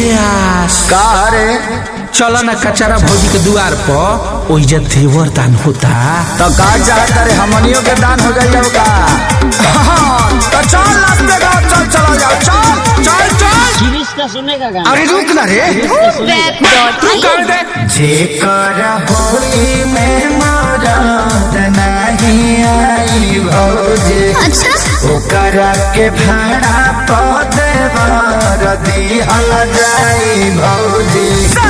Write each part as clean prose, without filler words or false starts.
का रे चलो ना कचरा भौजी के द्वार पर ओइजा देवर दान होता तो का चाहता रे हमनियों के दान हो जाइए का तो चल रास्ते का चल चला जाओ चल चल चल शिरीष सुनेगा गाना। अरे रुक ना रे जेकर होली में मरद नहीं आई भौजी अच्छा ओकरा के भाड़ा पद बर दिहल जाई भौजी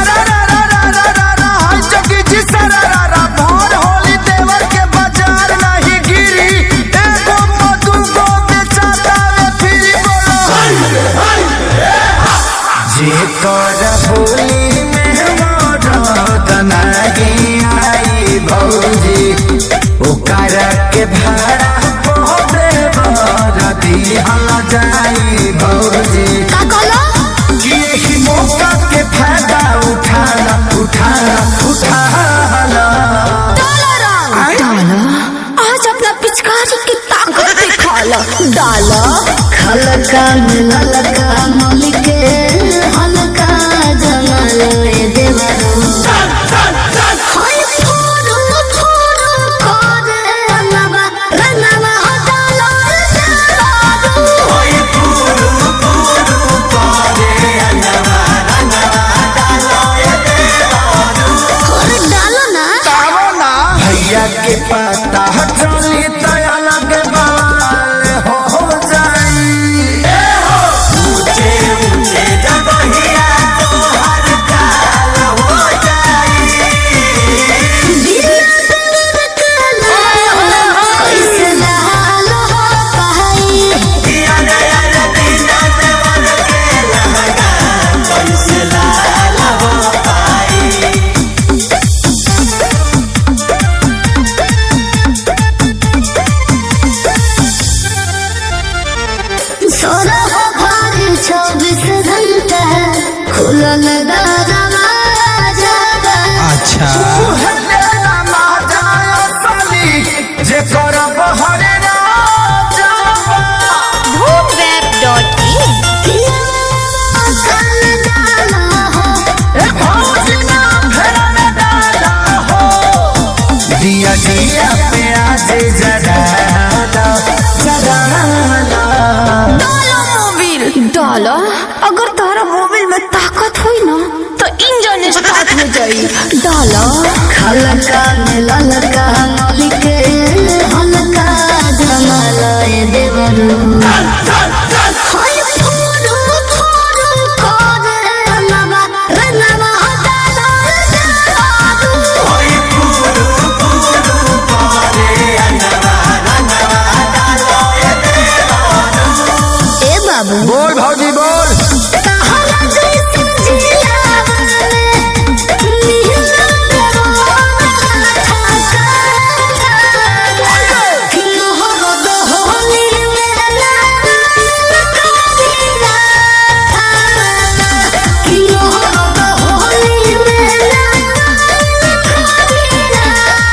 होली देवर के बाजार नहीं गिरी एगो मधुगो बेचाता रे फिर जेकर होली में मरद नहीं आई भौजी ओकरा के भाड़ा दिहल जाई भौजी का कहलो कि यही मौका के फायदा उठाना उठाना उठाना डाला आज अपना पिचकारी की ताकत दिखाला डाला खलका मिललका मलिके हलका जमल देवरो हाय फोड़ो फोड़ो करे रनवा रनवा डाला देवरो ओए पुरु पुरु करे रनवा रनवा डालो ये देवरो अरे डालो ना तावो ना भैया के पता चली तो अलग बाल हो जाई ऊंचे ऊंचे जगहिया तो हर काल हो जाई बिना कला कैसे डालो पाई याद याद बिना देवर के लहंगा कैसे लाल हो पाई सोना भारी 24 घंटा खुलल दरवाजा अच्छा उहलेला माजायो साली जे करब हरे राजावा ए भौजी ना फेरा में डाला हो दिया दिया पे आज जराला जराला डाला अगर तारा मोबाइल में ताकत हुई ना तो इंजन स्टार्ट हो जाई डाला खलका मिललका मलिके हलका जमल देवरो हाय फोड़ो फोड़ो करे रनवा रनवा डाला देवरो ओए पुरु पुरु करे रनवा रनवा डालो ये देवरो ए बाबू बोल भौजी बोल ताहरा जैसन जियावले नीला दरवाना ठाका किलो हो दो होली में ना कबीरा किलो हो दो होली में ना कबीरा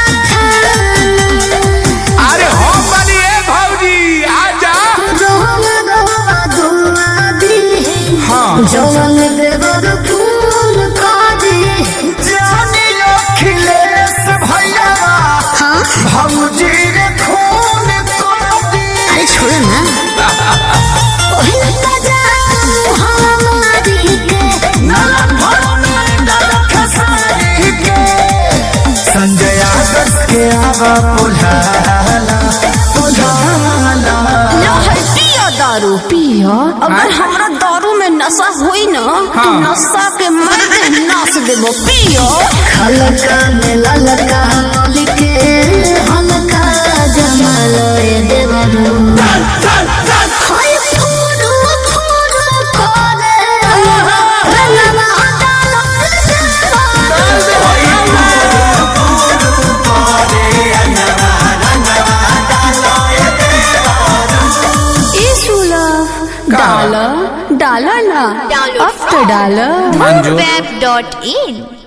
अरे हम बनिए भौजी आजा रोहन गोवा दुआ दी हाँ जवन देवर फूल कादी जानी अखिलेश भैया हाँ भौजी रे खून कोदी अरे छोड़ो ना ओहिल का जाऊ हमारी के नलन भरने डल खसारी के संजय आदर्श के आवा पुल्हाला पुल्हाला लो है पिया दारू पिया अगर हमरा दारू में नशा हुई ना तो नशा के मर्दे नाच देबो पिया खलका में ललका मलिके हलका जमल देवरो हाय फोड़ो फोड़ो करे रनवा डालो डाला डाला ना अब तो डाला मंजू web.in